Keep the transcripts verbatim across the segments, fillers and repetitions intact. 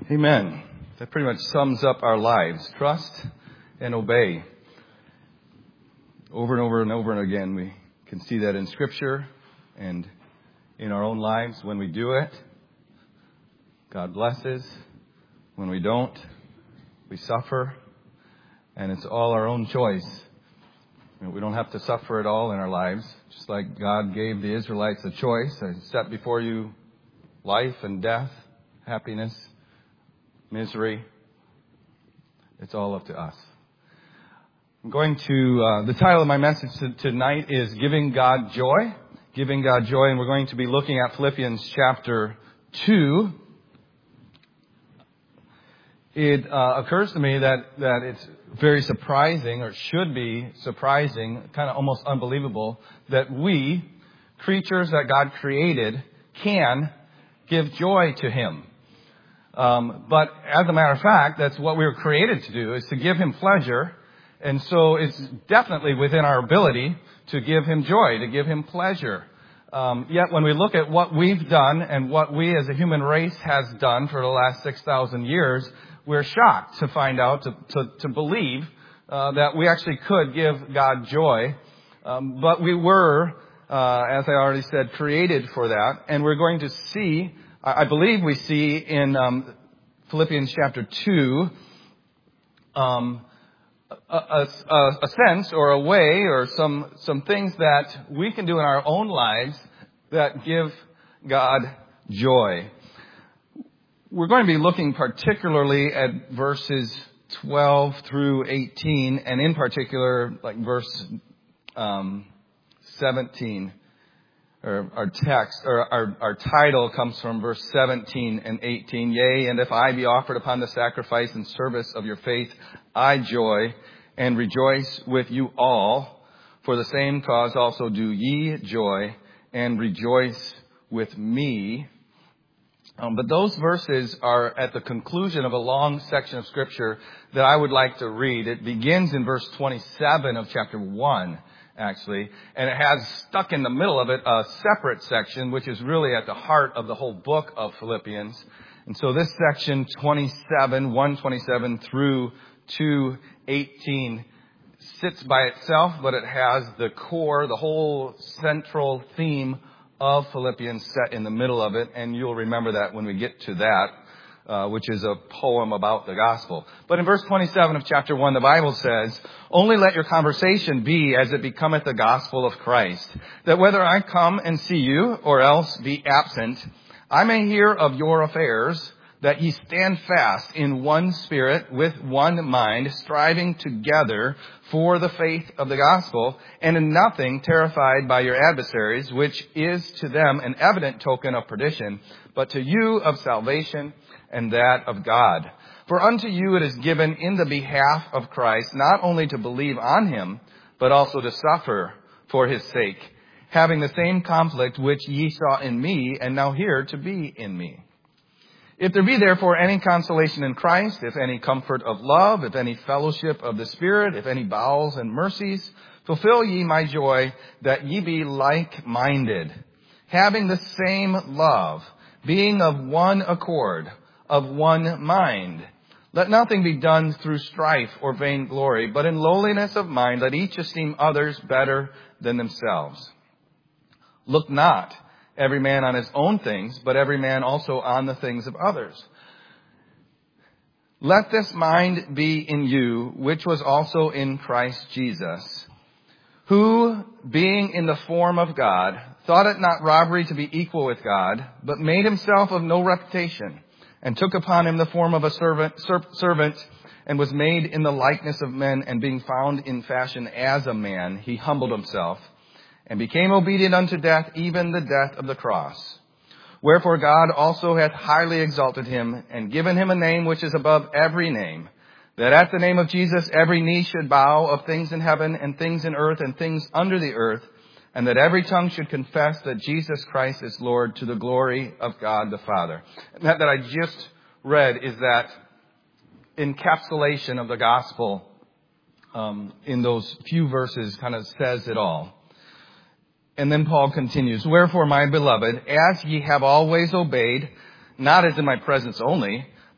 Amen. That pretty much sums up our lives. Trust and obey. Over and over and over and again, we can see that in Scripture and in our own lives. When we do it, God blesses. When we don't, we suffer. And it's all our own choice. You know, we don't have to suffer at all in our lives. Just like God gave the Israelites a choice. I set before you life and death, happiness, misery. It's all up to us. I'm going to, uh, the title of my message to, tonight is Giving God Joy. Giving God Joy. And we're going to be looking at Philippians chapter two. It uh, occurs to me that, that it's very surprising, or should be surprising, kind of almost unbelievable, that we, creatures that God created, can give joy to Him. Um, but as a matter of fact, that's what we were created to do, is to give Him pleasure. And so it's definitely within our ability to give Him joy, to give Him pleasure. Um, yet when we look at what we've done and what we as a human race has done for the last six thousand years, we're shocked to find out, to, to, to believe uh, that we actually could give God joy. Um, but we were, uh, as I already said, created for that. And we're going to see, I believe we see in um, Philippians chapter two, um, a, a, a sense or a way or some, some things that we can do in our own lives that give God joy. We're going to be looking particularly at verses twelve through eighteen, and in particular, like verse um, seventeen. Or our text, or our, our title comes from verse seventeen and eighteen. Yea, and if I be offered upon the sacrifice and service of your faith, I joy and rejoice with you all. For the same cause also do ye joy and rejoice with me. Um, but those verses are at the conclusion of a long section of Scripture that I would like to read. It begins in verse twenty-seven of chapter one. Actually, and it has stuck in the middle of it a separate section, which is really at the heart of the whole book of Philippians. And so this section twenty-seven, one twenty-seven through two eighteen sits by itself, but it has the core, the whole central theme of Philippians set in the middle of it. And you'll remember that when we get to that. Uh, which is a poem about the gospel. But in verse twenty-seven of chapter one, the Bible says, only let your conversation be as it becometh the gospel of Christ, that whether I come and see you or else be absent, I may hear of your affairs, that ye stand fast in one spirit with one mind, striving together for the faith of the gospel, and in nothing terrified by your adversaries, which is to them an evident token of perdition, but to you of salvation, and that of God. For unto you it is given in the behalf of Christ, not only to believe on Him, but also to suffer for His sake, having the same conflict which ye saw in me, and now hear to be in me. If there be therefore any consolation in Christ, if any comfort of love, if any fellowship of the Spirit, if any bowels and mercies, fulfill ye my joy, that ye be like-minded, having the same love, being of one accord, of one mind. Let nothing be done through strife or vainglory, but in lowliness of mind let each esteem others better than themselves. Look not every man on his own things, but every man also on the things of others. Let this mind be in you, which was also in Christ Jesus, who, being in the form of God, thought it not robbery to be equal with God, but made himself of no reputation, and took upon him the form of a servant, servant, and was made in the likeness of men, and being found in fashion as a man, he humbled himself, and became obedient unto death, even the death of the cross. Wherefore God also hath highly exalted him, and given him a name which is above every name, that at the name of Jesus every knee should bow, of things in heaven and things in earth and things under the earth, and that every tongue should confess that Jesus Christ is Lord, to the glory of God the Father. And that that I just read is that encapsulation of the gospel um, in those few verses kind of says it all. And then Paul continues, wherefore, my beloved, as ye have always obeyed, not as in my presence only,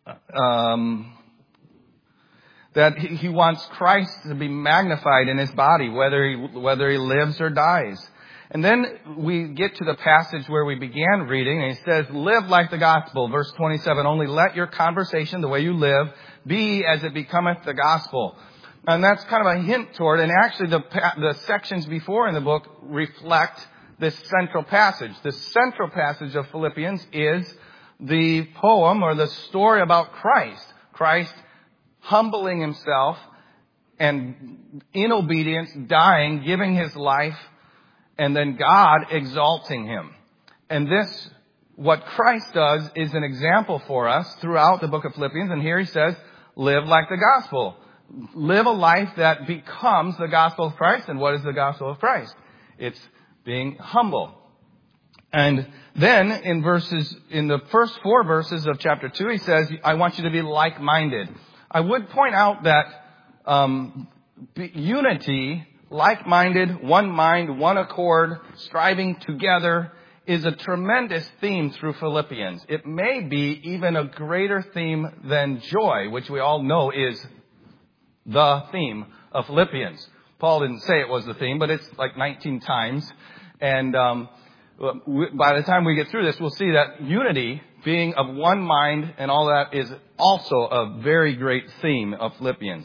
um, that he, he wants Christ to be magnified in his body, whether he, whether he lives or dies. And then we get to the passage where we began reading, and he says, live like the gospel. Verse twenty-seven, only let your conversation, the way you live, be as it becometh the gospel. And that's kind of a hint toward, and actually the, the sections before in the book reflect this central passage. The central passage of Philippians is the poem or the story about Christ. Christ humbling himself and in obedience, dying, giving his life, and then God exalting him. And this, what Christ does, is an example for us throughout the book of Philippians. And here he says, live like the gospel. Live a life that becomes the gospel of Christ. And what is the gospel of Christ? It's being humble. And then in verses, in the first four verses of chapter two, he says, I want you to be like-minded. I would point out that um, unity, like-minded, one mind, one accord, striving together is a tremendous theme through Philippians. It may be even a greater theme than joy, which we all know is the theme of Philippians. Paul didn't say it was the theme, but it's like nineteen times. And um, by the time we get through this, we'll see that unity, being of one mind and all that, is also a very great theme of Philippians.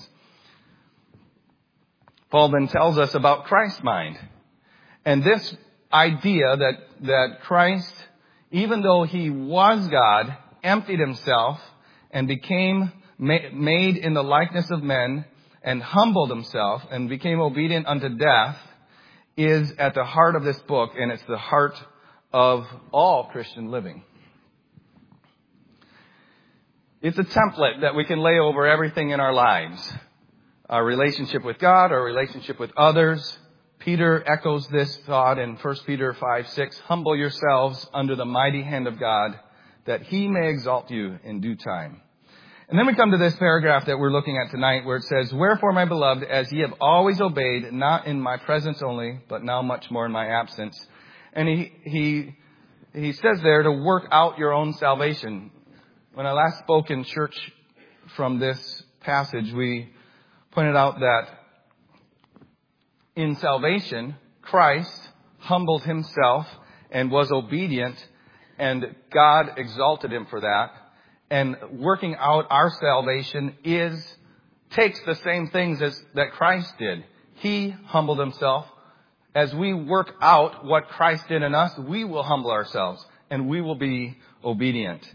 Paul then tells us about Christ's mind. And this idea that, that Christ, even though he was God, emptied himself and became ma- made in the likeness of men and humbled himself and became obedient unto death, is at the heart of this book, and it's the heart of all Christian living. It's a template that we can lay over everything in our lives. Our relationship with God, our relationship with others. Peter echoes this thought in First Peter five six. Humble yourselves under the mighty hand of God, that he may exalt you in due time. And then we come to this paragraph that we're looking at tonight, where it says, wherefore, my beloved, as ye have always obeyed, not in my presence only, but now much more in my absence. And he he he says there to work out your own salvation. When I last spoke in church from this passage, we pointed out that in salvation, Christ humbled himself and was obedient, and God exalted him for that. And working out our salvation is takes the same things as that Christ did. He humbled himself. As we work out what Christ did in us, we will humble ourselves and we will be obedient.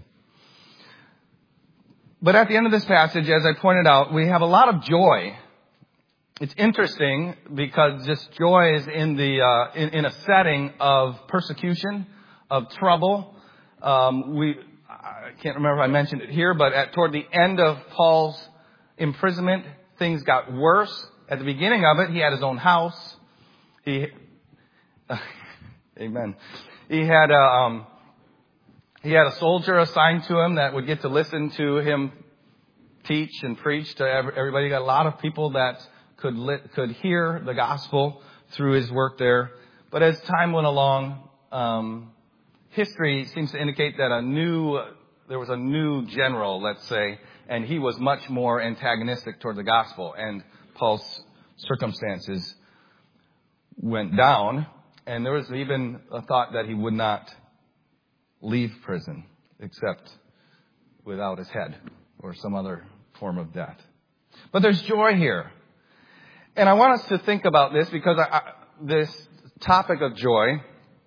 But at the end of this passage, as I pointed out, we have a lot of joy. It's interesting because this joy is in the uh, in, in a setting of persecution, of trouble. Um, we I can't remember if I mentioned it here, but at toward the end of Paul's imprisonment, things got worse. At the beginning of it, he had his own house. He, uh, amen. He had a um, he had a soldier assigned to him that would get to listen to him teach and preach to everybody. He got a lot of people that could lit, could hear the gospel through his work there. But as time went along, um, history seems to indicate that a new there was a new general, let's say, and he was much more antagonistic toward the gospel. And Paul's circumstances went down, and there was even a thought that he would not leave prison except without his head or some other form of death. But there's joy here. And I want us to think about this because I, I, this topic of joy,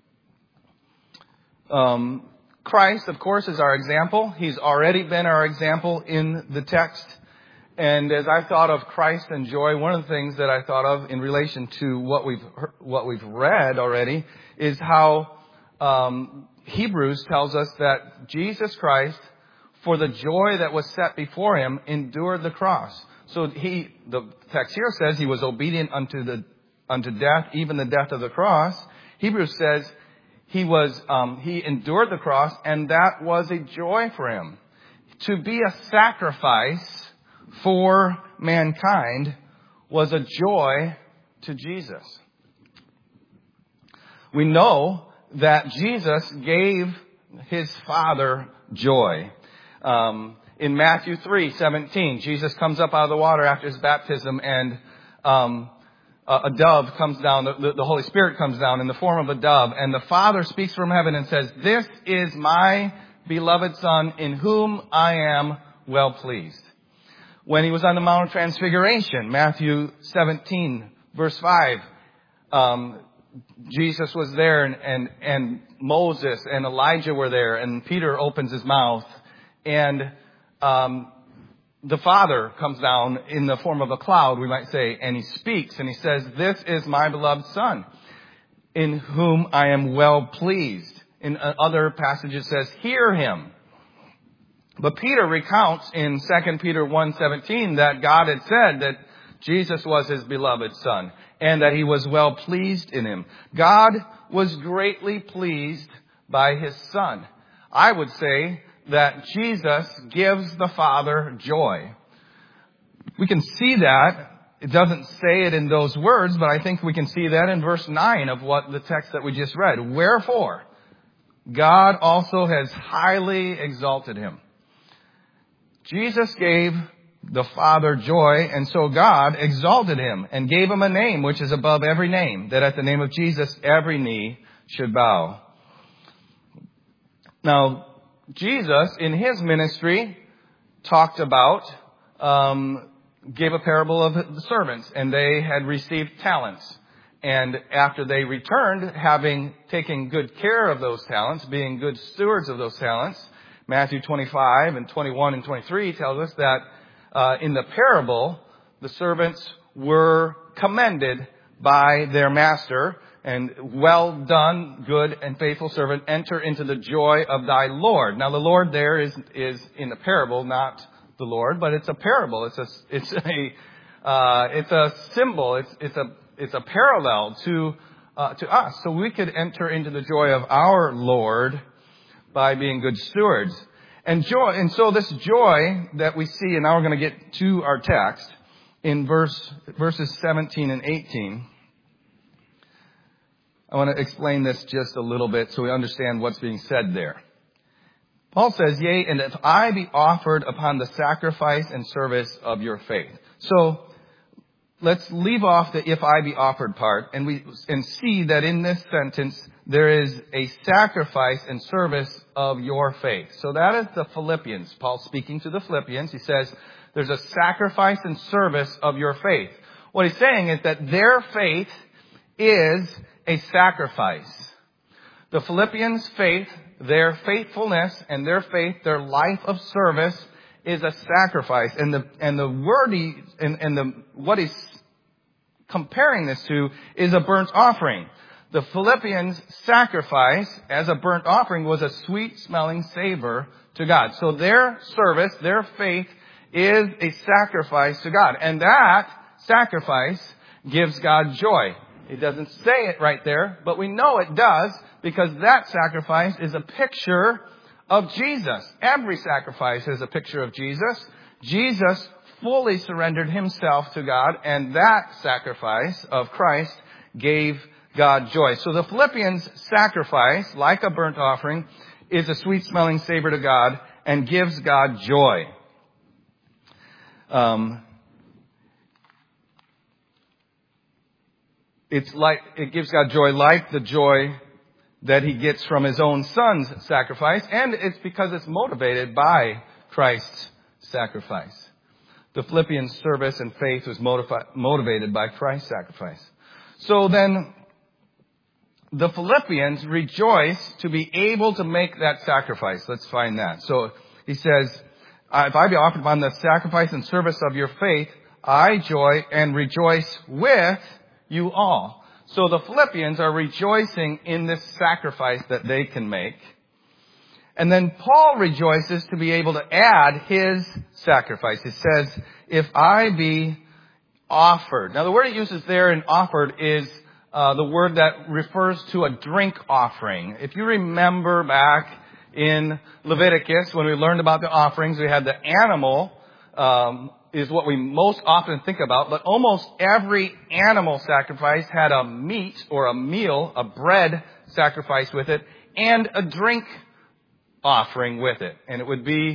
um, Christ, of course, is our example. He's already been our example in the text. And as I thought of Christ and joy, one of the things that I thought of in relation to what we've what we've read already is how um, Hebrews tells us that Jesus Christ, for the joy that was set before him, endured the cross. So he, the text here says he was obedient unto the unto death, even the death of the cross. Hebrews says he was um, he endured the cross, and that was a joy for him. To be a sacrifice for mankind was a joy to Jesus. We know that Jesus gave his Father joy. Um, In Matthew three seventeen, Jesus comes up out of the water after his baptism, and um, a, a dove comes down. The, the Holy Spirit comes down in the form of a dove, and the Father speaks from heaven and says, "This is my beloved Son, in whom I am well pleased." When he was on the Mount of Transfiguration, Matthew seventeen, verse five, um, Jesus was there, and, and, and Moses and Elijah were there, and Peter opens his mouth, and um, the Father comes down in the form of a cloud, we might say, and he speaks, and he says, "This is my beloved Son, in whom I am well pleased." In other passages it says, "Hear him." But Peter recounts in Second Peter one seventeen that God had said that Jesus was his beloved Son, and that he was well pleased in him. God was greatly pleased by his Son. I would say that Jesus gives the Father joy. We can see that. It doesn't say it in those words, but I think we can see that in verse nine of what the text that we just read. "Wherefore, God also has highly exalted him." Jesus gave the Father joy, and so God exalted him and gave him a name which is above every name, that at the name of Jesus every knee should bow. Now, Jesus, in his ministry, talked about, um, gave a parable of the servants, and they had received talents. And after they returned, having taken good care of those talents, being good stewards of those talents, Matthew twenty-five and twenty-one and twenty-three tells us that uh, in the parable, the servants were commended by their master, and "Well done, good and faithful servant, enter into the joy of thy Lord." Now the Lord there is, is in the parable, not the Lord, but it's a parable. It's a, it's a, uh, it's a symbol. It's, it's a, it's a parallel to, uh, to us. So we could enter into the joy of our Lord by being good stewards. And joy, and so this joy that we see, and now we're going to get to our text in verse, verses seventeen and eighteen. I want to explain this just a little bit so we understand what's being said there. Paul says, "Yea, and if I be offered upon the sacrifice and service of your faith." So let's leave off the "if I be offered" part, and we and see that in this sentence there is a sacrifice and service of your faith. So that is the Philippians. Paul speaking to the Philippians, he says there's a sacrifice and service of your faith. What he's saying is that their faith is a sacrifice. The Philippians' faith, their faithfulness and their faith, their life of service is a sacrifice. And the, and the word he, and, and the, what he's comparing this to is a burnt offering. The Philippians' sacrifice as a burnt offering was a sweet smelling savor to God. So their service, their faith is a sacrifice to God. And that sacrifice gives God joy. It doesn't say it right there, but we know it does because that sacrifice is a picture of Jesus. Every sacrifice is a picture of Jesus. Jesus fully surrendered himself to God, and that sacrifice of Christ gave God joy. So the Philippians' sacrifice, like a burnt offering, is a sweet-smelling savor to God and gives God joy. Um, it's like it gives God joy, like the joy that He gets from His own Son's sacrifice, and it's because it's motivated by Christ's sacrifice. The Philippians' service and faith was motivi- motivated by Christ's sacrifice. So then, the Philippians rejoice to be able to make that sacrifice. Let's find that. So he says, if I be offered upon the sacrifice and service of your faith, I joy and rejoice with you all. So the Philippians are rejoicing in this sacrifice that they can make. And then Paul rejoices to be able to add his sacrifice. He says, if I be offered. Now the word he uses there in offered is Uh, the word that refers to a drink offering. If you remember back in Leviticus, when we learned about the offerings, we had the animal, um, is what we most often think about, but almost every animal sacrifice had a meat or a meal, a bread sacrifice with it, and a drink offering with it. And it would be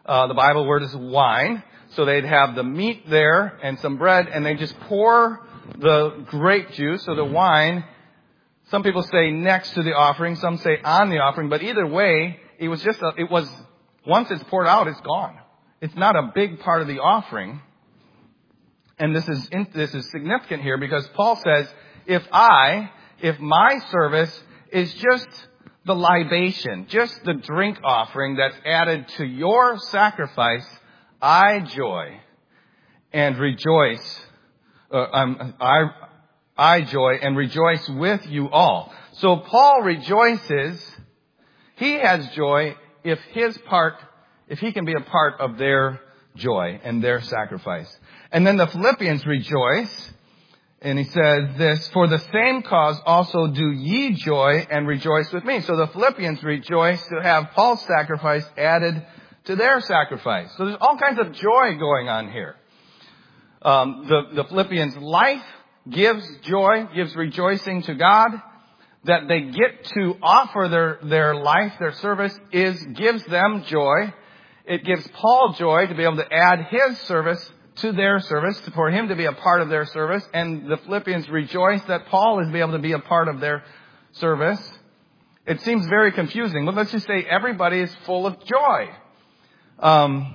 Uh, the Bible word is wine. So they'd have the meat there and some bread, and they just pour the grape juice, so the wine. Some people say next to the offering, some say on the offering, but either way, it was just a, it was, once it's poured out, it's gone. It's not a big part of the offering. And this is, this is significant here because Paul says, if I, if my service is just the libation, just the drink offering that's added to your sacrifice, I joy and rejoice, uh, I'm, I, I joy and rejoice with you all. So Paul rejoices, he has joy if his part, if he can be a part of their joy and their sacrifice. And then the Philippians rejoice, and he says this, for the same cause also do ye joy and rejoice with me. So the Philippians rejoice to have Paul's sacrifice added to their sacrifice. So there's all kinds of joy going on here. Um, the, the Philippians' life gives joy, gives rejoicing to God. That they get to offer their, their life, their service, is gives them joy. It gives Paul joy to be able to add his service to their service, for him to be a part of their service. And the Philippians rejoice that Paul is be able to be a part of their service. It seems very confusing, but let's just say everybody is full of joy. Um,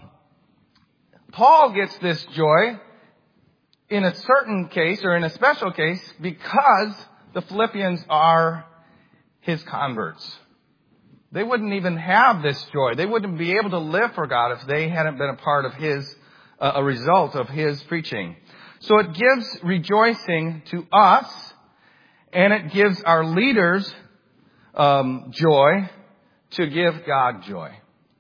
Paul gets this joy in a certain case, or in a special case, because the Philippians are his converts. They wouldn't even have this joy. They wouldn't be able to live for God if they hadn't been a part of his, uh, a result of his preaching. So it gives rejoicing to us, and it gives our leaders um, joy to give God joy.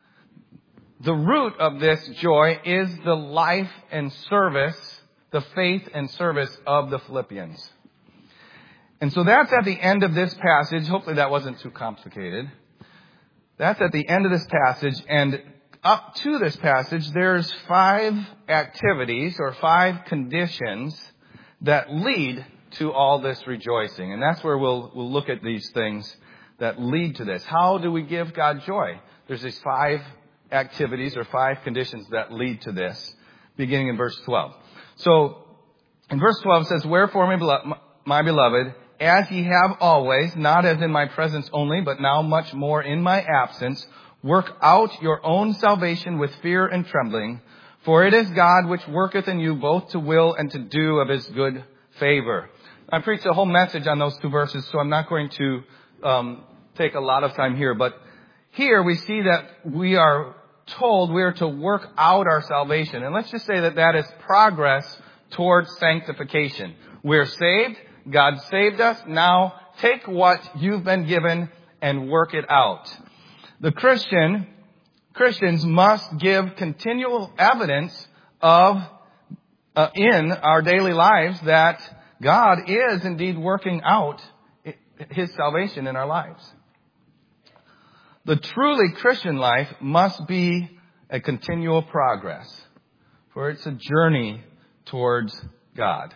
The root of this joy is the life and service, the faith and service of the Philippians. And so that's at the end of this passage. Hopefully that wasn't too complicated. That's at the end of this passage. And up to this passage, there's five activities or five conditions that lead to all this rejoicing. And that's where we'll, we'll look at these things that lead to this. How do we give God joy? There's these five activities or five conditions that lead to this, beginning in verse twelve. So in verse twelve it says, wherefore, my beloved, my beloved, as ye have always, not as in my presence only, but now much more in my absence, work out your own salvation with fear and trembling, for it is God which worketh in you both to will and to do of his good favor. I preached a whole message on those two verses, so I'm not going to um, take a lot of time here. But here we see that we are told we are to work out our salvation. And let's just say that that is progress towards sanctification. We're saved. God saved us. Now take what you've been given and work it out. The Christian, Christians must give continual evidence of, uh, in our daily lives that God is indeed working out his salvation in our lives. The truly Christian life must be a continual progress, for it's a journey towards God.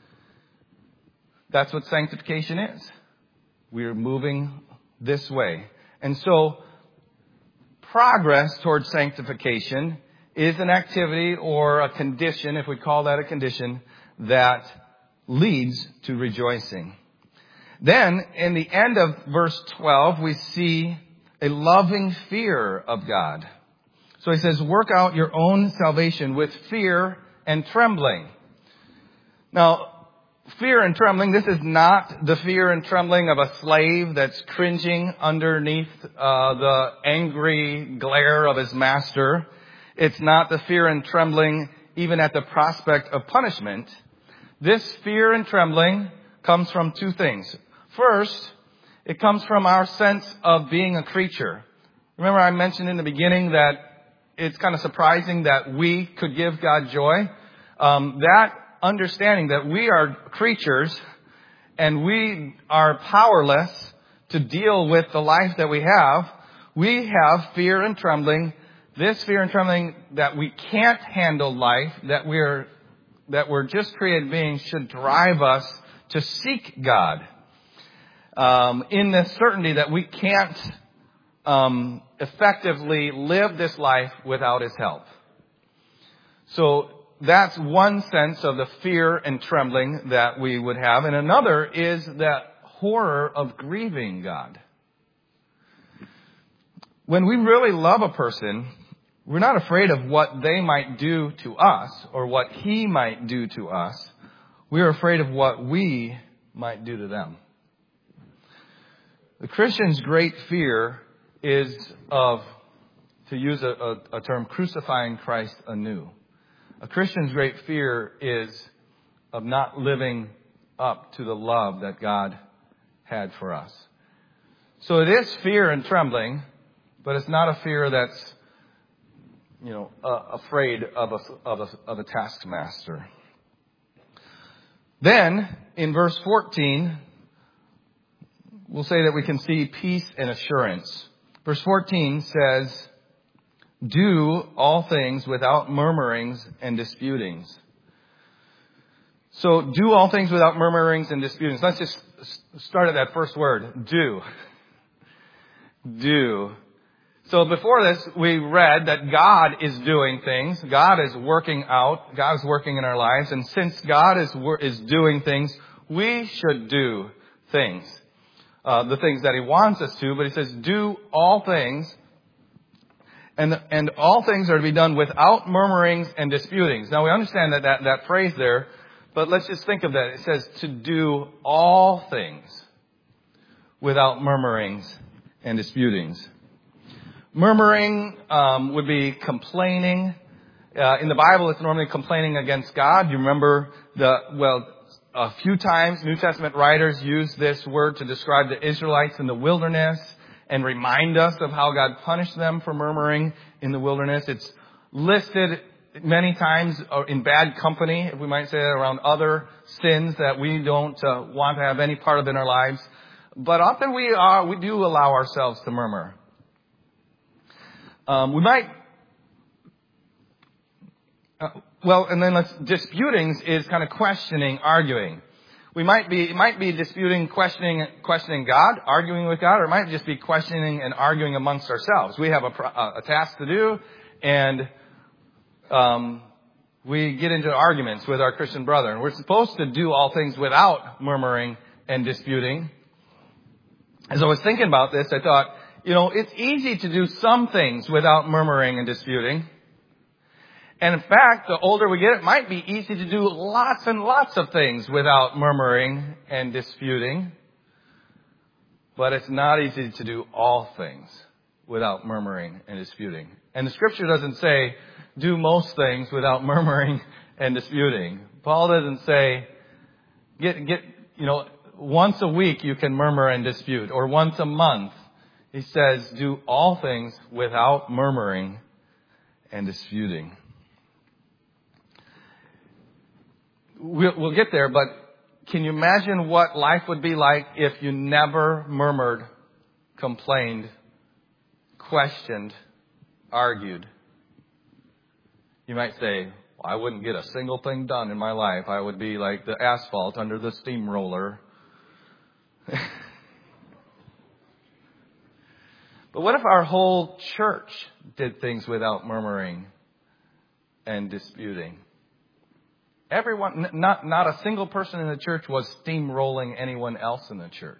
That's what sanctification is. We're moving this way. And so, progress towards sanctification is an activity or a condition, if we call that a condition, that leads to rejoicing. Then, in the end of verse twelve, we see a loving fear of God. So he says, work out your own salvation with fear and trembling. Now, fear and trembling, this is not the fear and trembling of a slave that's cringing underneath uh, the angry glare of his master. It's not the fear and trembling even at the prospect of punishment. This fear and trembling comes from two things. First, it comes from our sense of being a creature. Remember I mentioned in the beginning that it's kind of surprising that we could give God joy. Um, that understanding that we are creatures and we are powerless to deal with the life that we have, we have fear and trembling. This fear and trembling that we can't handle life, that we're that we're just created beings, should drive us to seek God. Um, in the certainty that we can't um, effectively live this life without His help. So that's one sense of the fear and trembling that we would have. And another is that horror of grieving God. When we really love a person, we're not afraid of what they might do to us or what He might do to us. We're afraid of what we might do to them. The Christian's great fear is of, to use a, a, a term, crucifying Christ anew. A Christian's great fear is of not living up to the love that God had for us. So it is fear and trembling, but it's not a fear that's, you know, uh, afraid of a, of a, of a taskmaster. Then, in verse fourteen, we'll say that we can see peace and assurance. Verse fourteen says, do all things without murmurings and disputings. So, do all things without murmurings and disputings. Let's just start at that first word, do. Do. So before this, we read that God is doing things. God is working out. God is working in our lives. And since God is is doing things, we should do things. Uh, the things that He wants us to. But He says, do all things. And, and all things are to be done without murmurings and disputings. Now we understand that, that, that phrase there, but let's just think of that. It says to do all things without murmurings and disputings. Murmuring um, would be complaining. Uh, in the Bible, it's normally complaining against God. You remember the, well, a few times New Testament writers use this word to describe the Israelites in the wilderness and remind us of how God punished them for murmuring in the wilderness. It's listed many times in bad company, if we might say that, around other sins that we don't uh, want to have any part of in our lives. But often we are, we do allow ourselves to murmur. Um, we might, uh, well, and then let's, disputings is kind of questioning, arguing. We might be, it might be disputing, questioning, questioning God, arguing with God, or it might just be questioning and arguing amongst ourselves. We have a, a task to do, and um, we get into arguments with our Christian brother. And we're supposed to do all things without murmuring and disputing. As I was thinking about this, I thought, you know, it's easy to do some things without murmuring and disputing. And in fact, the older we get, it might be easy to do lots and lots of things without murmuring and disputing. But it's not easy to do all things without murmuring and disputing. And the Scripture doesn't say, do most things without murmuring and disputing. Paul doesn't say, get, get, you know, once a week you can murmur and dispute, or once a month. He says, do all things without murmuring and disputing. We'll get there, but can you imagine what life would be like if you never murmured, complained, questioned, argued? You might say, well, I wouldn't get a single thing done in my life. I would be like the asphalt under the steamroller. But what if our whole church did things without murmuring and disputing? Everyone, not, not a single person in the church was steamrolling anyone else in the church.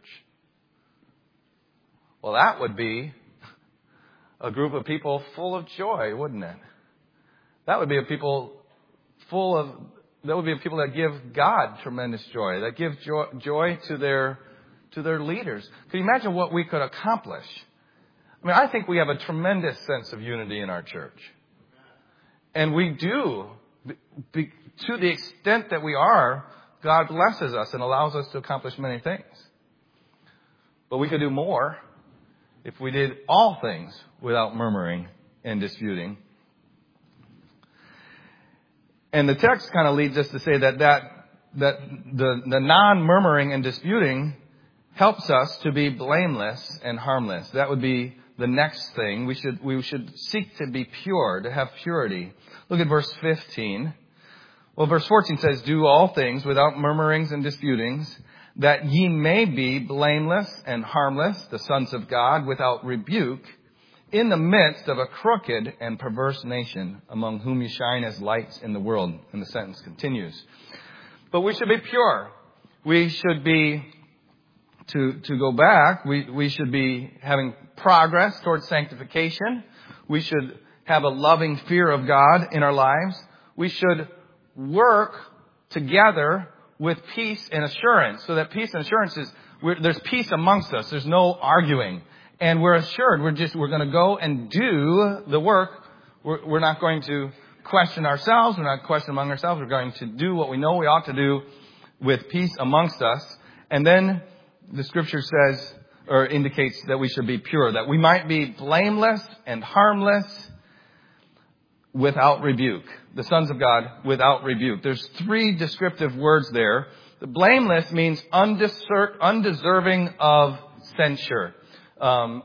Well, that would be a group of people full of joy, wouldn't it? That would be a people full of, that would be a people that give God tremendous joy, that give joy, joy to their, to their leaders. Can you imagine what we could accomplish? I mean, I think we have a tremendous sense of unity in our church. And we do. Be, to the extent that we are, God blesses us and allows us to accomplish many things. But we could do more if we did all things without murmuring and disputing. And the text kind of leads us to say that, that, that the, the non-murmuring and disputing helps us to be blameless and harmless. That would be the next thing. We should, we should seek to be pure, to have purity. Look at verse fifteen. Well, verse fourteen says, do all things without murmurings and disputings, that ye may be blameless and harmless, the sons of God, without rebuke, in the midst of a crooked and perverse nation, among whom you shine as lights in the world. And the sentence continues. But we should be pure. We should be, to, to go back, we, we should be having progress towards sanctification. We should have a loving fear of God in our lives. We should work together with peace and assurance. So that peace and assurance is, we're, there's peace amongst us. There's no arguing. And we're assured. We're just, we're going to go and do the work. We're, we're not going to question ourselves. We're not question among ourselves. We're going to do what we know we ought to do with peace amongst us. And then the scripture says, or indicates that we should be pure, that we might be blameless and harmless without rebuke. The sons of God without rebuke. There's three descriptive words there. The blameless means undeser- undeserving of censure. Um,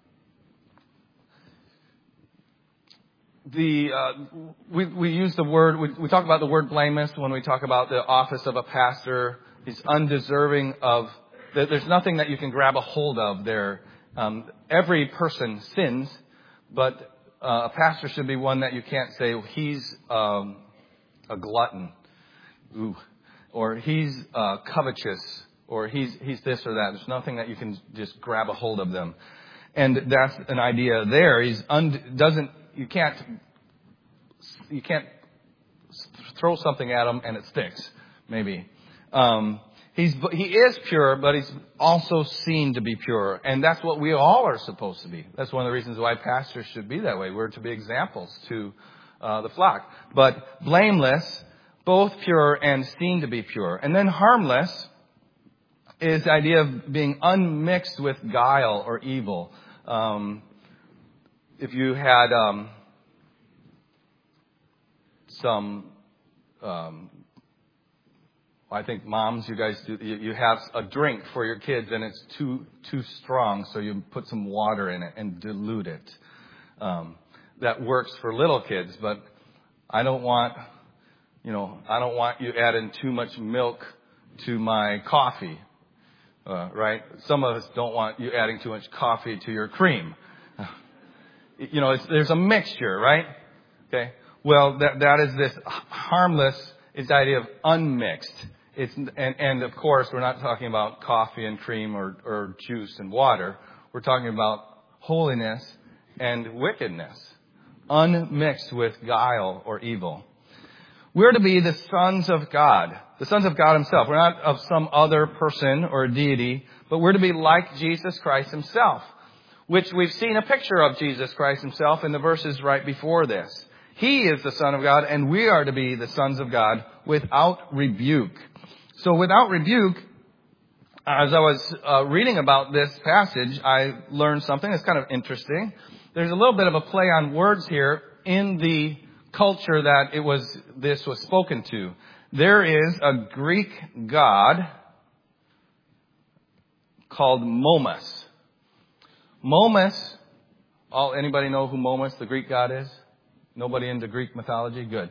the uh, we we use the word we, we talk about the word blameless when we talk about the office of a pastor. He's undeserving of. There's nothing that you can grab a hold of there. Um, every person sins, but uh, a pastor should be one that you can't say well, he's um, a glutton, ooh, or he's uh, covetous, or he's he's this or that. There's nothing that you can just grab a hold of them, and that's an idea there. He's un, doesn't you can't you can't throw something at him and it sticks. Maybe. Um, He's, he is pure, but he's also seen to be pure. And that's what we all are supposed to be. That's one of the reasons why pastors should be that way. We're to be examples to uh, the flock. But blameless, both pure and seen to be pure. And then harmless is the idea of being unmixed with guile or evil. Um, if you had um, some... Um, I think moms, you guys do, you, you have a drink for your kids and it's too, too strong. So you put some water in it and dilute it. Um, that works for little kids, but I don't want, you know, I don't want you adding too much milk to my coffee. Uh, right? Some of us don't want you adding too much coffee to your cream. You know, it's, there's a mixture, right? Okay. Well, that, that is this harmless, is the idea of unmixed. It's, and, and of course, we're not talking about coffee and cream or, or juice and water. We're talking about holiness and wickedness, unmixed with guile or evil. We're to be the sons of God, the sons of God himself. We're not of some other person or deity, but we're to be like Jesus Christ himself, which we've seen a picture of Jesus Christ himself in the verses right before this. He is the Son of God, and we are to be the sons of God without rebuke. So without rebuke, as I was uh, reading about this passage, I learned something that's kind of interesting. There's a little bit of a play on words here in the culture that it was this was spoken to. There is a Greek god called Momus. Momus, all anybody know who Momus, the Greek god, is? Nobody into Greek mythology? Good.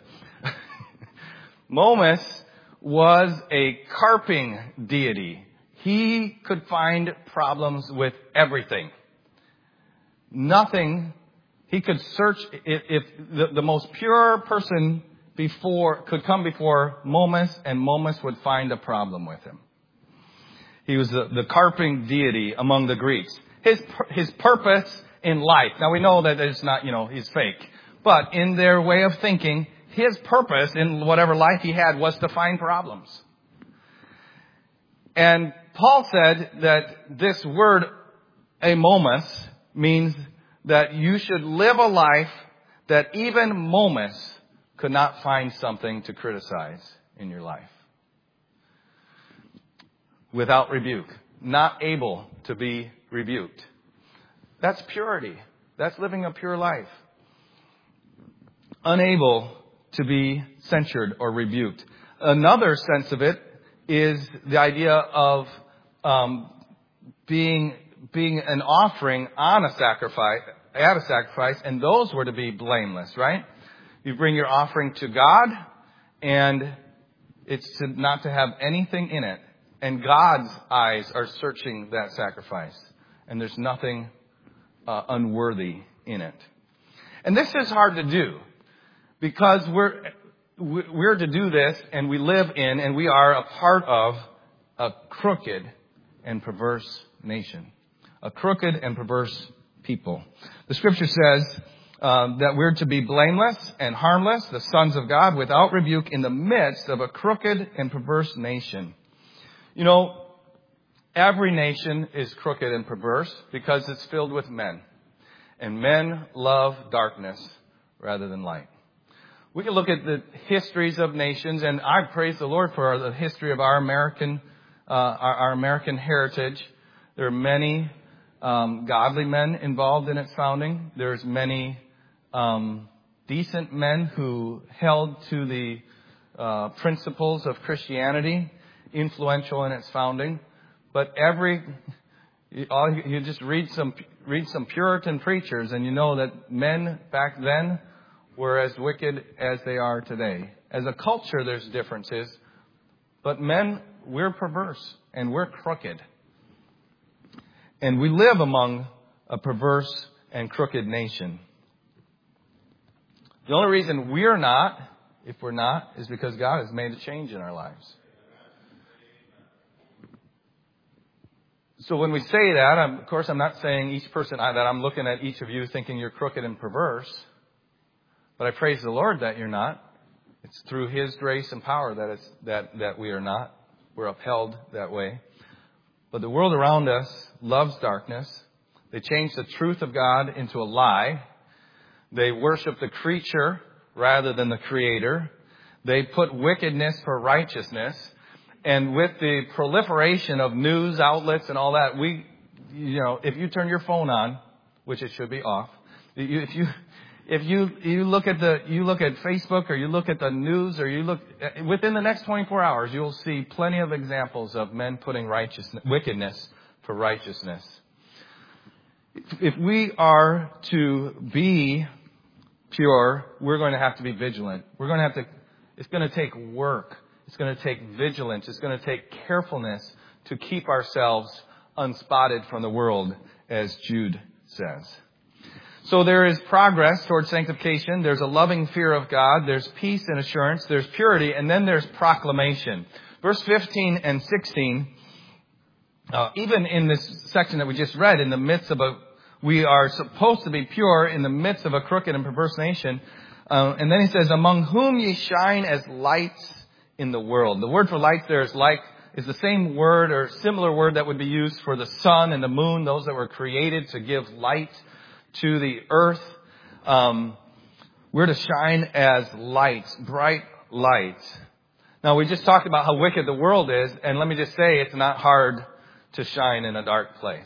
Momus was a carping deity. He could find problems with everything. Nothing, he could search, if, if the, the most pure person before, could come before Momus, and Momus would find a problem with him. He was the, the carping deity among the Greeks. His, his purpose in life, now we know that it's not, you know, he's fake. But in their way of thinking, his purpose in whatever life he had was to find problems. And Paul said that this word, amomus, means that you should live a life that even Momus could not find something to criticize in your life. Without rebuke. Not able to be rebuked. That's purity. That's living a pure life. Unable to be censured or rebuked. Another sense of it is the idea of um, being being an offering on a sacrifice, at a sacrifice, and those were to be blameless, right? You bring your offering to God, and it's to, not to have anything in it. And God's eyes are searching that sacrifice, and there's nothing uh, unworthy in it. And this is hard to do because we're, we're to do this and we live in and we are a part of a crooked and perverse nation. A crooked and perverse people. The scripture says um, that we're to be blameless and harmless, the sons of God, without rebuke in the midst of a crooked and perverse nation. You know, every nation is crooked and perverse because it's filled with men. And men love darkness rather than light. We can look at the histories of nations, and I praise the Lord for the history of our American, uh, our, our American heritage. There are many um, godly men involved in its founding. There's many um, decent men who held to the uh, principles of Christianity, influential in its founding. But every all you just read some read some Puritan preachers, and you know that men back then were as wicked as they are today. As a culture, there's differences, but men, we're perverse and we're crooked. And we live among a perverse and crooked nation. The only reason we're not, if we're not, is because God has made a change in our lives. So when we say that, I'm, of course, I'm not saying each person that I'm looking at each of you thinking you're crooked and perverse. But I praise the Lord that you're not. It's through His grace and power that it's that, that we are not. We're upheld that way. But the world around us loves darkness. They change the truth of God into a lie. They worship the creature rather than the Creator. They put wickedness for righteousness. And with the proliferation of news outlets and all that, we, you know, if you turn your phone on, which it should be off, if you, if you, you look at the, you look at Facebook or you look at the news or you look, within the next twenty-four hours, you'll see plenty of examples of men putting righteousness, wickedness for righteousness. If we are to be pure, we're going to have to be vigilant. We're going to have to, it's going to take work. It's going to take vigilance. It's going to take carefulness to keep ourselves unspotted from the world, as Jude says. So there is progress towards sanctification. There's a loving fear of God. There's peace and assurance. There's purity. And then there's proclamation. Verse fifteen and sixteen, uh, even in this section that we just read, in the midst of a, we are supposed to be pure in the midst of a crooked and perverse nation. Uh, and then he says, among whom ye shine as lights in the world. The word for light there is like, is the same word or similar word that would be used for the sun and the moon, those that were created to give light to the earth. Um, we're to shine as lights, bright lights. Now, we just talked about how wicked the world is, and let me just say, it's not hard to shine in a dark place.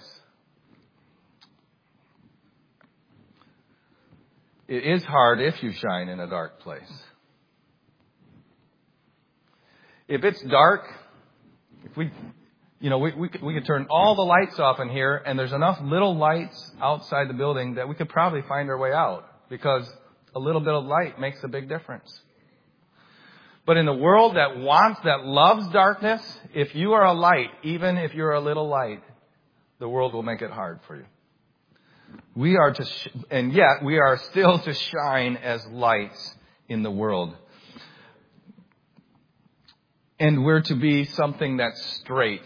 It is hard if you shine in a dark place. If it's dark, if we, you know, we, we could, we could turn all the lights off in here, and there's enough little lights outside the building that we could probably find our way out, because a little bit of light makes a big difference. But in the world that wants, that loves darkness, if you are a light, even if you're a little light, the world will make it hard for you. We are to, sh- and yet we are still to shine as lights in the world. And we're to be something that's straight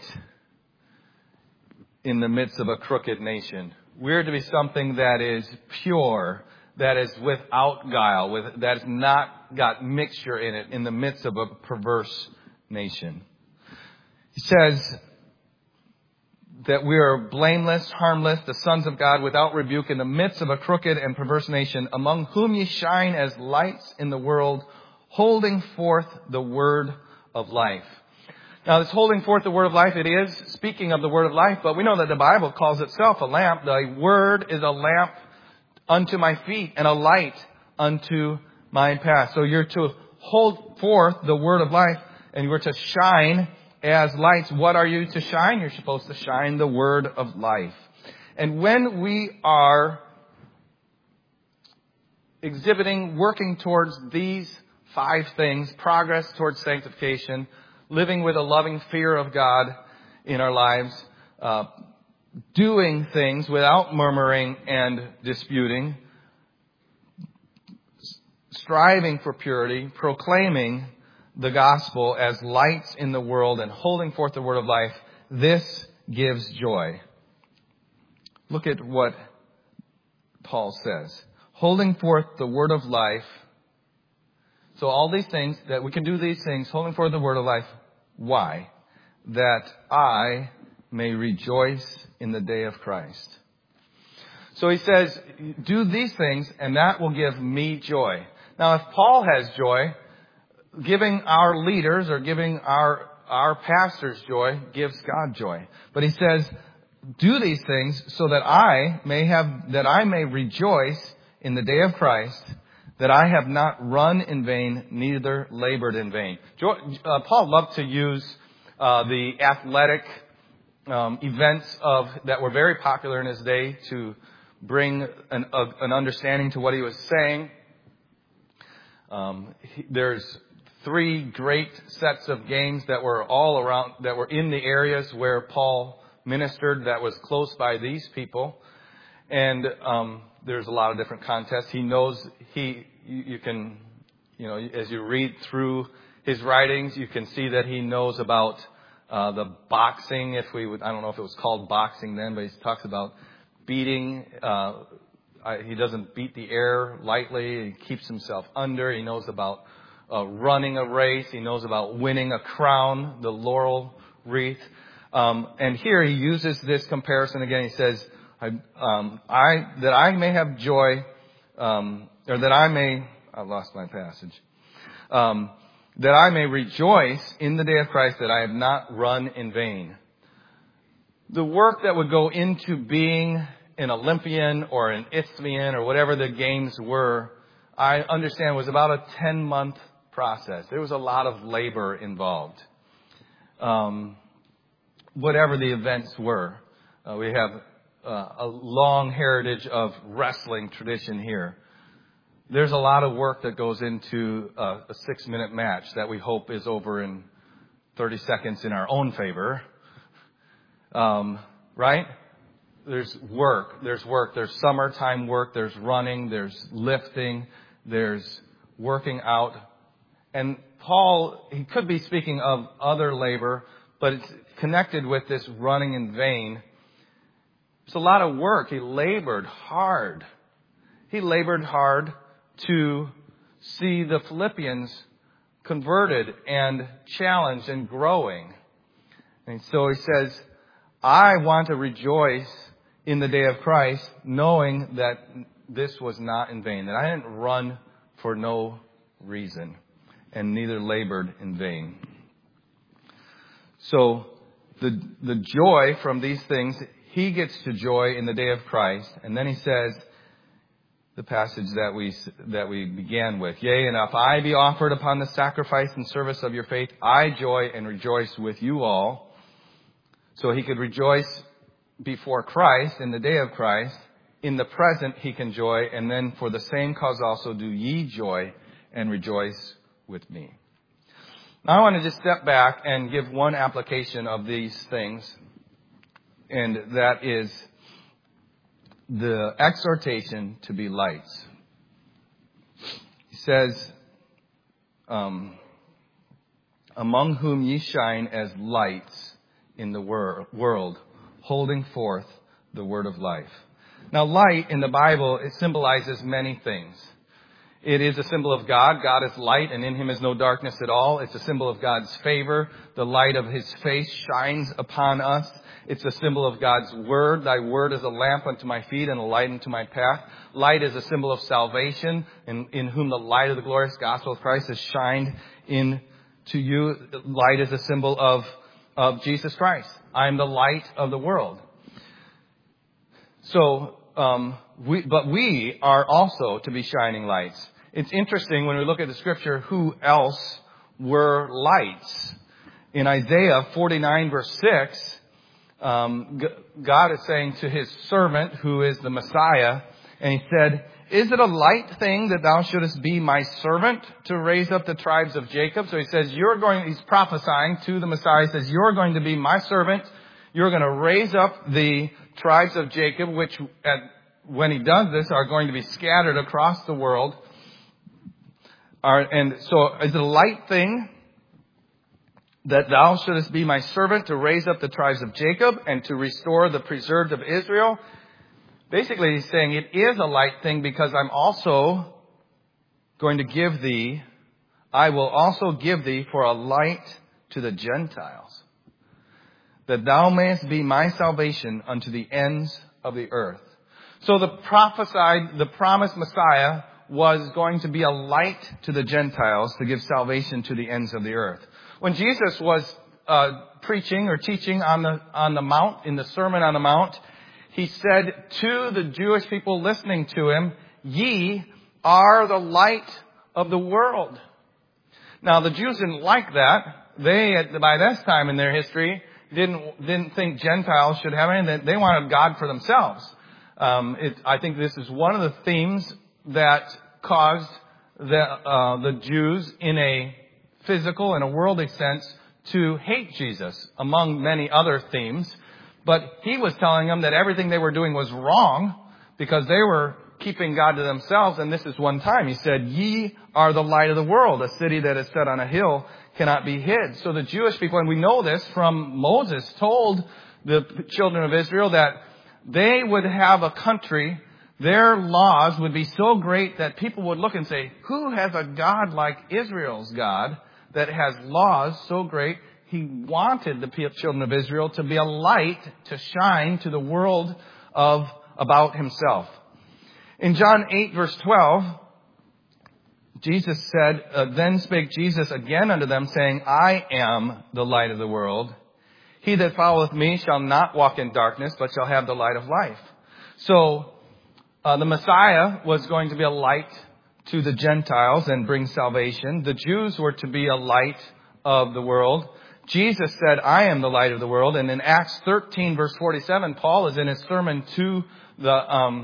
in the midst of a crooked nation. We're to be something that is pure, that is without guile, with, that has not got mixture in it in the midst of a perverse nation. He says that we are blameless, harmless, the sons of God, without rebuke, in the midst of a crooked and perverse nation, among whom ye shine as lights in the world, holding forth the word of life. Now, this holding forth the word of life, it is speaking of the word of life, but we know that the Bible calls itself a lamp. The word is a lamp unto my feet and a light unto my path. So you're to hold forth the word of life, and you're to shine as lights. What are you to shine? You're supposed to shine the word of life. And when we are exhibiting, working towards these five things: progress towards sanctification, living with a loving fear of God in our lives, uh, doing things without murmuring and disputing, striving for purity, proclaiming the gospel as lights in the world and holding forth the word of life, this gives joy. Look at what Paul says. Holding forth the word of life. So all these things, that we can do these things, holding forth the word of life. Why? That I may rejoice in the day of Christ. So he says, do these things and that will give me joy. Now if Paul has joy, giving our leaders or giving our, our pastors joy gives God joy. But he says, do these things so that I may have, that I may rejoice in the day of Christ, that I have not run in vain, neither labored in vain. Uh, Paul loved to use uh, the athletic um, events of that were very popular in his day to bring an, a, an understanding to what he was saying. Um, he, there's three great sets of games that were all around, that were in the areas where Paul ministered, that was close by these people. And um, there's a lot of different contests. He knows, he you, you can, you know, as you read through his writings, you can see that he knows about uh, the boxing, if we would, I don't know if it was called boxing then, but he talks about beating, uh, he doesn't beat the air lightly, he keeps himself under, he knows about uh, running a race, he knows about winning a crown, the laurel wreath. Um, and here he uses this comparison again. He says, I, um, I, that I may have joy, um, or that I may, I lost my passage, um, that I may rejoice in the day of Christ, that I have not run in vain. The work that would go into being an Olympian or an Isthmian or whatever the games were, I understand was about a ten month process. There was a lot of labor involved. Um, whatever the events were, uh, we have uh, a long heritage of wrestling tradition here. There's a lot of work that goes into a, a six minute match that we hope is over in thirty seconds in our own favor. Um, right? There's work, there's work, there's summertime work, there's running, there's lifting, there's working out. And Paul, he could be speaking of other labor, but it's connected with this running in vain. It's a lot of work. He labored hard. He labored hard to see the Philippians converted and challenged and growing. And so he says, I want to rejoice in the day of Christ, knowing that this was not in vain, that I didn't run for no reason, and neither labored in vain. So the the joy from these things, he gets to joy in the day of Christ. And then he says, the passage that we that we began with, yea, and if I be offered upon the sacrifice and service of your faith, I joy and rejoice with you all. So he could rejoice before Christ in the day of Christ. In the present he can joy, and then for the same cause also do ye joy and rejoice with me. Now I want to just step back and give one application of these things, and that is the exhortation to be lights. He says, um, among whom ye shine as lights in the wor- world, holding forth the word of life. Now, light in the Bible, it symbolizes many things. It is a symbol of God. God is light, and in him is no darkness at all. It's a symbol of God's favor. The light of his face shines upon us. It's a symbol of God's word. Thy word is a lamp unto my feet and a light unto my path. Light is a symbol of salvation, in, in whom the light of the glorious gospel of Christ has shined in to you. Light is a symbol of, of Jesus Christ. I am the light of the world. So, um, we, but we are also to be shining lights. It's interesting when we look at the scripture, who else were lights? In Isaiah forty-nine verse six, um, G- God is saying to his servant, who is the Messiah, and he said, is it a light thing that thou shouldest be my servant to raise up the tribes of Jacob? So he says, you're going, he's prophesying to the Messiah. He says, you're going to be my servant. You're going to raise up the tribes of Jacob, which at, when he does this are going to be scattered across the world. Are, and so is it a light thing that thou shouldest be my servant to raise up the tribes of Jacob and to restore the preserved of Israel? Basically, he's saying it is a light thing because I'm also going to give thee, I will also give thee for a light to the Gentiles, that thou mayest be my salvation unto the ends of the earth. So the prophesied, the promised Messiah was going to be a light to the Gentiles to give salvation to the ends of the earth. When Jesus was uh, preaching or teaching on the on the Mount, in the Sermon on the Mount, he said to the Jewish people listening to him, ye are the light of the world. Now, the Jews didn't like that. They, by this time in their history, didn't didn't think Gentiles should have anything. They wanted God for themselves. Um, it, I think this is one of the themes that caused the uh, the Jews in a physical and a worldly sense to hate Jesus, among many other themes. But he was telling them that everything they were doing was wrong because they were keeping God to themselves. And this is one time. He said, ye are the light of the world. A city that is set on a hill cannot be hid. So the Jewish people, and we know this from Moses, told the children of Israel that they would have a country, their laws would be so great that people would look and say, who has a God like Israel's God that has laws so great? He wanted the children of Israel to be a light to shine to the world of about himself. In John eight, verse twelve, Jesus said, uh, then spake Jesus again unto them, saying, I am the light of the world. He that followeth me shall not walk in darkness, but shall have the light of life. So uh, the Messiah was going to be a light to the Gentiles and bring salvation. The Jews were to be a light of the world. Jesus said, I am the light of the world. And in Acts thirteen, verse forty-seven, Paul is in his sermon to the um,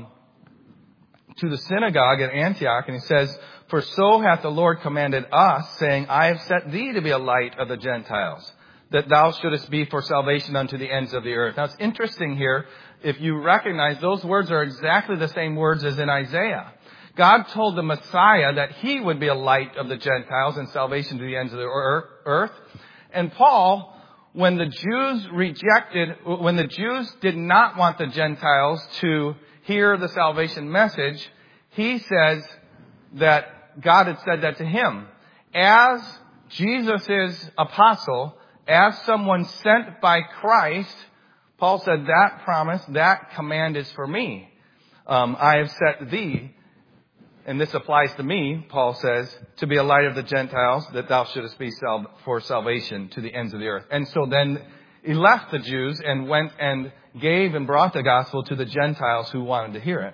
to the synagogue at Antioch, and he says, for so hath the Lord commanded us, saying, I have set thee to be a light of the Gentiles, that thou shouldest be for salvation unto the ends of the earth. Now, it's interesting here, if you recognize those words are exactly the same words as in Isaiah. God told the Messiah that he would be a light of the Gentiles and salvation to the ends of the earth. And Paul, when the Jews rejected, when the Jews did not want the Gentiles to hear the salvation message, he says that God had said that to him. As Jesus' apostle, as someone sent by Christ, Paul said that promise, that command is for me. Um, I have set thee, and this applies to me, Paul says, to be a light of the Gentiles, that thou shouldest be sal- for salvation to the ends of the earth. And so then he left the Jews and went and gave and brought the gospel to the Gentiles who wanted to hear it.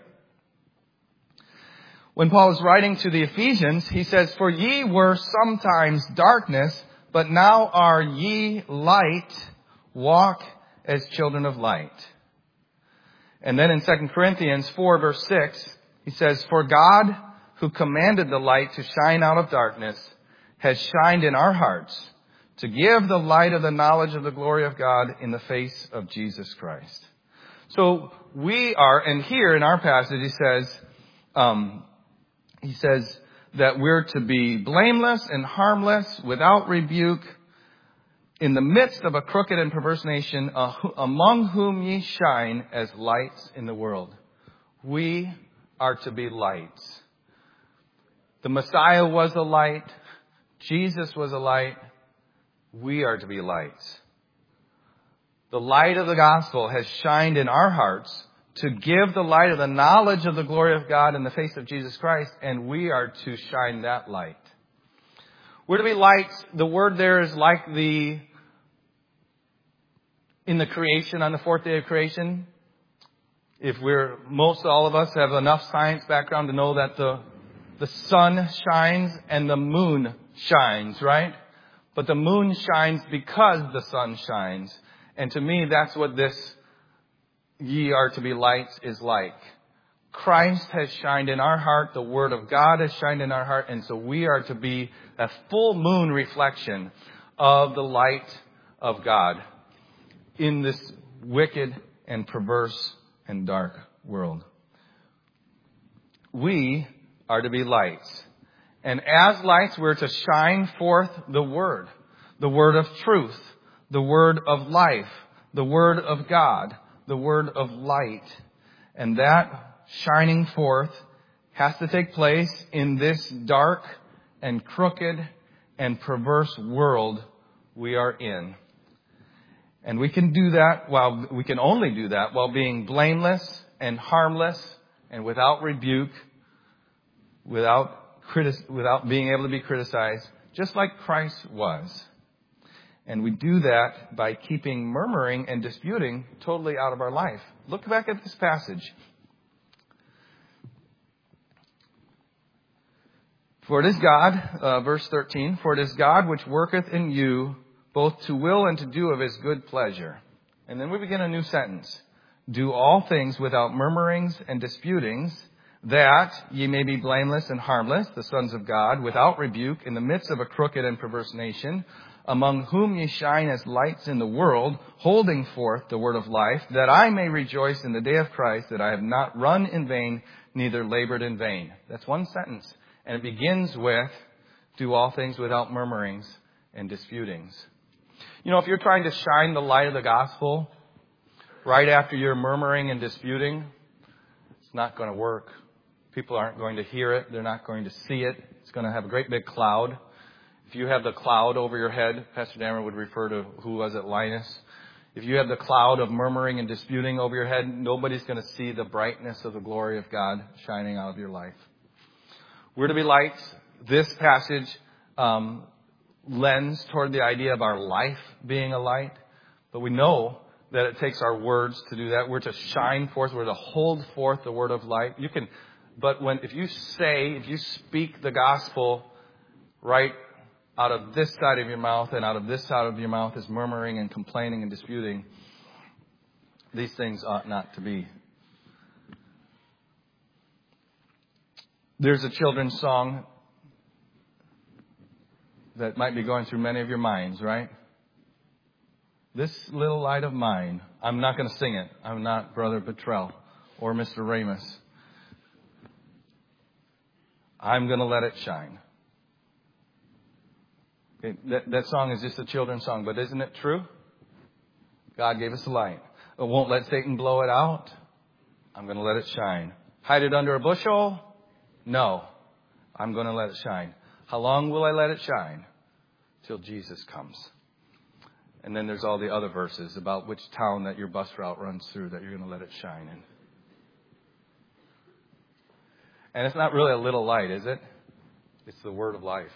When Paul is writing to the Ephesians, he says, for ye were sometimes darkness, but now are ye light, walk as children of light. And then in Second Corinthians four, verse six, he says, for God, who commanded the light to shine out of darkness, has shined in our hearts to give the light of the knowledge of the glory of God in the face of Jesus Christ. So we are, and here in our passage he says, um, he says that we're to be blameless and harmless, without rebuke, in the midst of a crooked and perverse nation, uh, among whom ye shine as lights in the world. We are to be lights. The Messiah was a light. Jesus was a light. We are to be lights. The light of the gospel has shined in our hearts to give the light of the knowledge of the glory of God in the face of Jesus Christ, and we are to shine that light. We're to be lights. The word there is like the, in the creation, on the fourth day of creation. If we're, most all of us have enough science background to know that the, the sun shines and the moon shines, right? But the moon shines because the sun shines. And to me, that's what this ye are to be lights is like. Christ has shined in our heart. The Word of God has shined in our heart. And so we are to be a full moon reflection of the light of God in this wicked and perverse and dark world. We are to be lights. And as lights, we're to shine forth the Word, the Word of truth, the Word of life, the Word of God, the Word of light. And that shining forth has to take place in this dark and crooked and perverse world we are in. And we can do that while, we can only do that while being blameless and harmless and without rebuke, without Critis- without being able to be criticized, just like Christ was. And we do that by keeping murmuring and disputing totally out of our life. Look back at this passage. For it is God, uh, verse thirteen, for it is God which worketh in you both to will and to do of his good pleasure. And then we begin a new sentence. Do all things without murmurings and disputings, that ye may be blameless and harmless, the sons of God, without rebuke, in the midst of a crooked and perverse nation, among whom ye shine as lights in the world, holding forth the word of life, that I may rejoice in the day of Christ, that I have not run in vain, neither labored in vain. That's one sentence. And it begins with, do all things without murmurings and disputings. You know, if you're trying to shine the light of the gospel right after you're murmuring and disputing, it's not going to work. People aren't going to hear it. They're not going to see it. It's going to have a great big cloud. If you have the cloud over your head, Pastor Dammer would refer to who was it, Linus. If you have the cloud of murmuring and disputing over your head, nobody's going to see the brightness of the glory of God shining out of your life. We're to be lights. This passage um, lends toward the idea of our life being a light. But we know that it takes our words to do that. We're to shine forth. We're to hold forth the word of light. You can... But when, if you say, if you speak the gospel right out of this side of your mouth and out of this side of your mouth is murmuring and complaining and disputing, these things ought not to be. There's a children's song that might be going through many of your minds, right? This little light of mine. I'm not going to sing it. I'm not Brother Petrell or Mister Ramus. I'm going to let it shine. Okay, that, that song is just a children's song, but isn't it true? God gave us a light. It won't let Satan blow it out. I'm going to let it shine. Hide it under a bushel? No. I'm going to let it shine. How long will I let it shine? Till Jesus comes. And then there's all the other verses about which town that your bus route runs through that you're going to let it shine in. And it's not really a little light, is it? It's the word of life.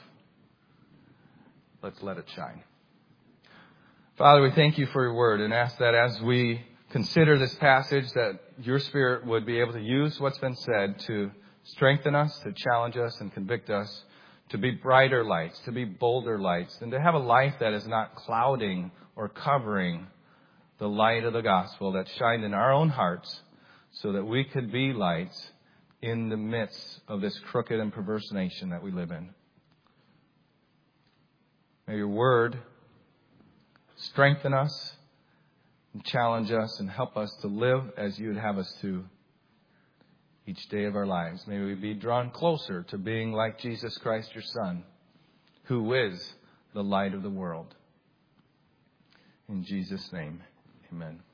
Let's let it shine. Father, we thank you for your word and ask that as we consider this passage, that your Spirit would be able to use what's been said to strengthen us, to challenge us and convict us, to be brighter lights, to be bolder lights, and to have a life that is not clouding or covering the light of the gospel that shined in our own hearts so that we could be lights in the midst of this crooked and perverse nation that we live in. May your word strengthen us and challenge us and help us to live as you would have us to each day of our lives. May we be drawn closer to being like Jesus Christ, your Son, who is the light of the world. In Jesus' name, amen.